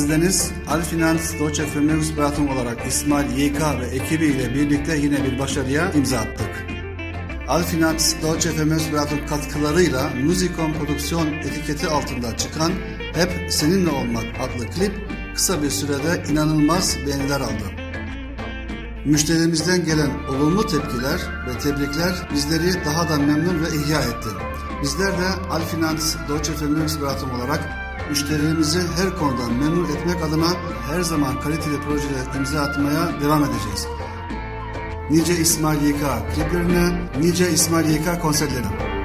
Bendeniz Alfinans Deutsche Vermögensberatung olarak İsmail YK ve ekibiyle birlikte yine bir başarıya imza attık. Alfinans Deutsche Vermögensberatung katkılarıyla Musicom Prodüksiyon etiketi altında çıkan Hep Seninle Olmak adlı klip kısa bir sürede inanılmaz beğeniler aldı. Müşterimizden gelen olumlu tepkiler ve tebrikler bizleri daha da memnun ve ihya etti. Bizler de Alfinans Deutsche Vermögensberatung olarak müşterilerimizi her konuda memnun etmek adına her zaman kaliteli projeler imza atmaya devam edeceğiz. Nice İsmail YK kliplerine, nice İsmail YK konserlerine.